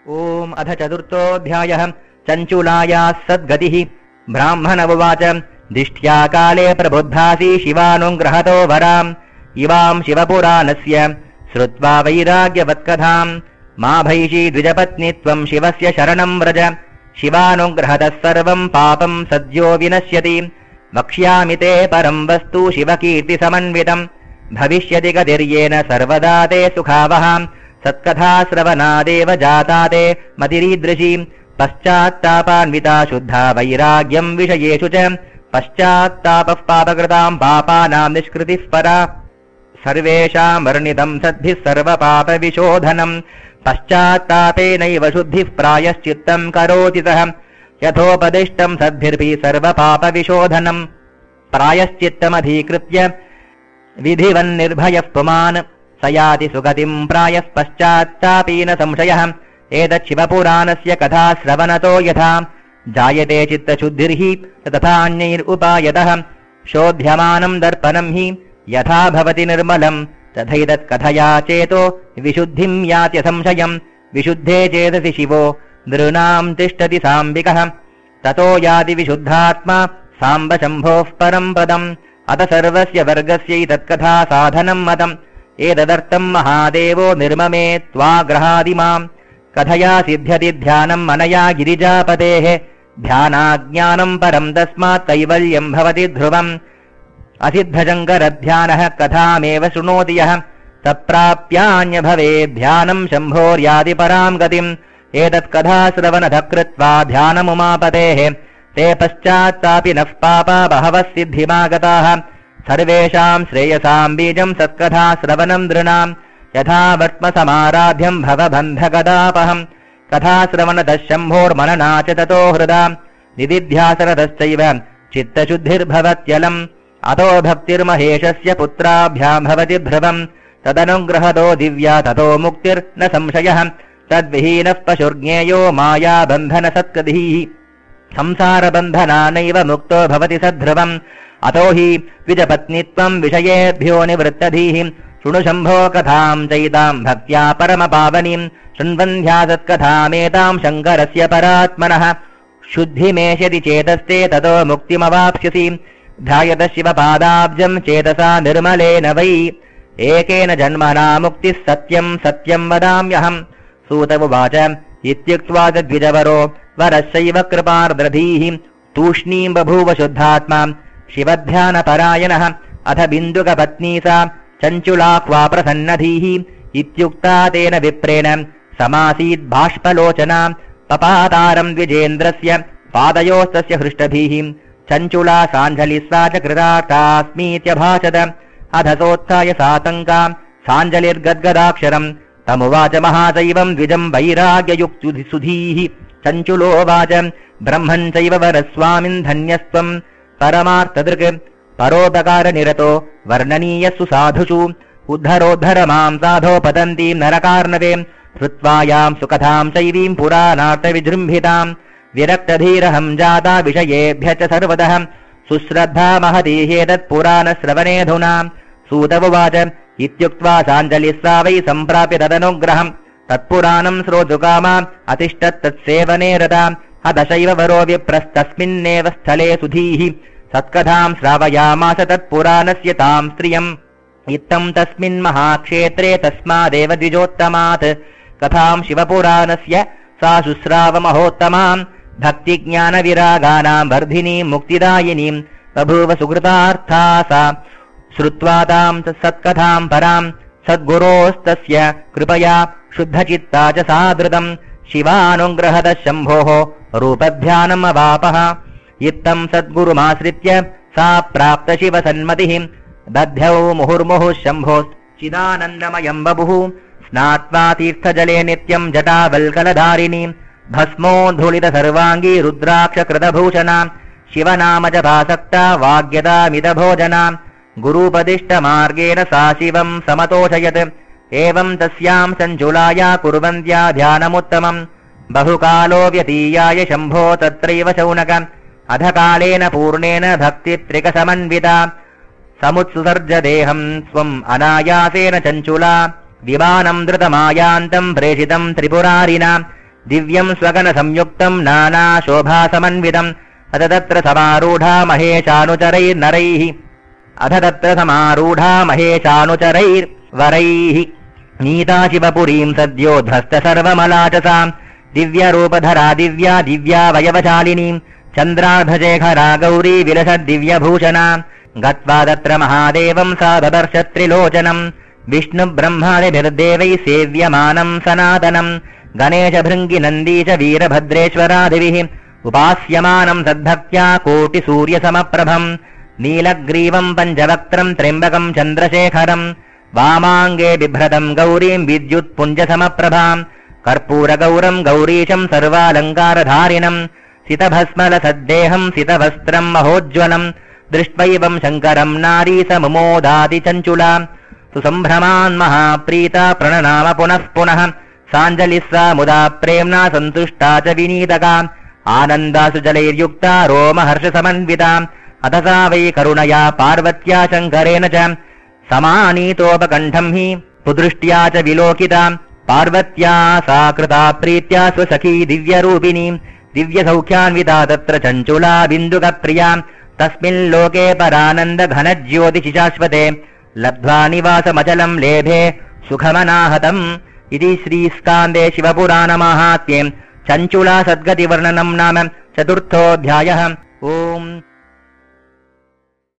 ओम अथ चतुर्थोऽध्यायः। चञ्चुलायाः सद्गतिः। ब्राह्मण उवाच दिष्ट्या काले प्रबुद्धासि शिवानुग्रहतो वराम् इवाम् शिवपुराणस्य श्रुत्वा वैराग्यवत्कथाम् मा भैषी द्विजपत्नीत्वम् शिवस्य शरणम् व्रज शिवानुग्रहतः सर्वम् पापम् सद्यो विनश्यति वक्ष्यामि ते परम् वस्तु शिवकीर्तिसमन्वितम् भविष्यति गतिर्येन सर्वदा ते सुखावहाम् सत्कथा श्रवणादेव जाता ते मतिरीदृशी पश्चात्तापान्विता शुद्धा वैराग्यम् विषयेषु च पश्चात्तापः पापकृताम् पापानाम् निष्कृतिः परा सर्वेषाम् वर्णितम् सद्भिः सर्वपापविशोधनम् पश्चात्तापेनैव शुद्धिः प्रायश्चित्तम् करोति सः यथोपदिष्टम् सद्भिर्भि सर्वपापविशोधनम् प्रायश्चित्तमधीकृत्य विधिवन्निर्भयः पुमान् स याति सुगतिम् प्रायः पश्चात्तापी न संशयः एतत् शिवपुराणस्य कथा श्रवणतो यथा जायते चित्तशुद्धिर्हि तथान्यैरुपायतः शोध्यमानम् दर्पणम् हि यथा भवति निर्मलम् तथैतत् कथया चेतो विशुद्धिम् याति संशयम् विशुद्धे चेतसि शिवो नृणाम् तिष्ठति साम्बिकः ततो याति विशुद्धात्मा साम्ब शम्भोः परम् पदम् अत सर्वस्य वर्गस्यैतत्कथा साधनम् मतम् एतदर्थम् महादेवो निर्ममे त्वाग्रहादिमाम् कथया सिद्ध्यति ध्यानम् अनया गिरिजापतेः ध्यानाज्ञानम् परम् तस्मात् कैवल्यम् भवति ध्रुवम् असिद्धशङ्करध्यानः कथामेव शृणोति यः तत्प्राप्यान्य भवेत् ध्यानम् शम्भोर्याति पराम् गतिम् एतत्कथाश्रवणतः कृत्वा ध्यानमुमापतेः ते पश्चात्तापि नः पापा बहवः सिद्धिमागताः सर्वेषाम् श्रेयसाम् बीजम् सत्कथाश्रवणम् नृणाम् यथा वर्त्मसमाराध्यम् भवबन्धगदापहम् कथाश्रवणतः शम्भोर्मनना च ततो हृदा निदिध्यासरतश्चैव चित्तशुद्धिर्भवत्यलम् अतो भक्तिर्महेशस्य पुत्राभ्याम् भवति ध्रुवम् तदनुग्रहतो दिव्या ततो मुक्तिर्न संशयः तद्विहीनः पशुर्ज्ञेयो मायाबन्धनसत्कधीः संसारबन्धनानैव मुक्तो भवति सध्रुवम् अतो हि द्विजपत्नीत्वम् विषयेभ्यो निवृत्तधीः शृणु शम्भो कथाम् चैताम् भक्त्या परमपावनीम् शृण्वन्ध्या सत्कथामेताम् शङ्करस्य परात्मनः शुद्धिमेष्यति चेतस्ते ततो मुक्तिमवाप्स्यसि ध्यायतः शिवपादाब्जम् चेतसा निर्मलेन वै एकेन जन्मना मुक्तिः सत्यम् सत्यम् वदाम्यहम् सूत उवाच इत्युक्त्वा द्विजवरो वरश्चैव कृपार्द्रधीः तूष्णीम् बभूव शुद्धात्मा शिवध्यानपरायणः अथ बिन्दुकपत्नी सा चञ्चुला क्वा प्रसन्नधीः इत्युक्ता तेन विप्रेण समासीद्बाष्पलोचना पपातारम् द्विजेन्द्रस्य पादयोस्तस्य हृष्टभिः चञ्चुला साञ्जलिस्सा च कृतार्थास्मीत्यभाषत अधसोत्थाय सातङ्का साञ्जलिर्गद्गदाक्षरम् तमुवाच महादैवम् द्विजम् वैराग्ययुक्तुधीः चञ्चुलोवाच ब्रह्मन् चैव वरस्वामिन् धन्यस्त्वम् परमार्थदृक् परोपकारनिरतो वर्णनीयस्सु साधुषु उद्धरोद्धर माम् साधो पतन्तीम् नरकार्णवे श्रुत्वायाम् सुकथाम् चैवीम् पुराणार्थविजृम्भिताम् विरक्तधीरहम् जाता विषयेभ्य च सर्वतः सुश्रद्धा महतीहेतत्पुराणश्रवणेऽधुना सूत उवाच इत्युक्त्वा साञ्जलिस्सा वै सम्प्राप्य तदनुग्रहम् तत्पुराणम् श्रोतुकामा अतिष्ठत् तत्सेवने रता अदशैव वरो विप्रस्तस्मिन्नेव स्थले सुधीः सत्कथाम् श्रावयामास तत्पुराणस्य ताम् स्त्रियम् इत्थम् तस्मिन् महाक्षेत्रे तस्मादेव द्विजोत्तमात् कथाम् शिवपुराणस्य सा शुश्राव महोत्तमाम् भक्तिज्ञानविरागानाम् वर्धिनीम् मुक्तिदायिनीम् बभूव सुकृतार्था सा श्रुत्वा ताम् सत्कथाम् पराम् सद्गुरोस्तस्य कृपया शुद्धचित्ता च सादृतम् शिवानुग्रहतः शम्भोः रूपध्यानमवापः इत्थम् सद्गुरुमाश्रित्य सा प्राप्त शिवसन्मतिः दध्यौ मुहुर्मुहुः शम्भोश्चिदानन्दमयम् बभुः स्नात्वा तीर्थजले नित्यम् जटावल्कलधारिणी भस्मोद्धूलित सर्वाङ्गी रुद्राक्षकृतभूषणा शिवनाम जपासक्ता वाग्यतामितभोजना गुरूपदिष्टमार्गेण सा शिवम् समतोषयत् एवम् तस्याम् चञ्चुलाया कुर्वन्त्या ध्यानमुत्तमम् बहुकालो व्यतीयाय शम्भो तत्रैव शौनक अधकालेन पूर्णेन भक्तित्रिकसमन्विता समुत्सुसर्ज देहम् स्वम् अनायासेन चञ्चुला विमानम् धृतमायान्तम् प्रेषितम् त्रिपुरारिणा दिव्यम् स्वगनसंयुक्तम् नानाशोभासमन्वितम् अथ तत्र समारूढा महेशानुचरैर्वरैः नीता शिवपुरीम् सद्यो ध्वस्त सर्वमलाचसाम् दिव्यरूपधरा दिव्या वयवशालिनीम् चन्द्रार्धशेखरा गौरी विलसद्दिव्यभूषणा गत्वा तत्र महादेवम् सा ददर्श त्रिलोचनम् विष्णुब्रह्मादिभिर्देवैः सेव्यमानम् सनातनम् गणेशभृङ्गि नन्दीश वीरभद्रेश्वरादिभिः उपास्यमानम् सद्भक्त्या कोटिसूर्यसमप्रभम् नीलग्रीवम् पञ्चवक्त्रम् त्र्यम्बकम् चन्द्रशेखरम् वामाङ्गे बिभ्रतम् गौरीम् विद्युत्पुञ्जसमप्रभाम् कर्पूरगौरम् गौरीशम् सर्वालङ्कारधारिणम् सितभस्मलसद्देहम् सितवस्त्रम् महोज्ज्वलम् दृष्ट्वैवम् शङ्करम् नारी स मुमोदाति चञ्चुला सुसम्भ्रमान् महाप्रीता प्रणनाम पुनः पुनः साञ्जलिः सा मुदा प्रेम्णा सन्तुष्टा च विनीतका आनन्दासु जलैर्युक्ता रोमहर्षसमन्विता अथ सा वै करुणया पार्वत्या शङ्करेण च समानीतोपकण्ठम् हि पुदृष्ट्या च विलोकिता पार्वत्या सा कृता प्रीत्या स्वसखी दिव्यरूपिणी दिव्यसौख्यान्विता तत्र चञ्चुला बिन्दुकप्रिया तस्मिल्लोके परानन्द घनज्योतिषि शाश्वते लब्ध्वा निवासमचलम् लेभे सुखमनाहतम् इति श्रीस्कान्दे शिवपुराणमाहात्म्ये चञ्चुला सद्गतिवर्णनम् नाम 4थोऽध्यायः। ओम्।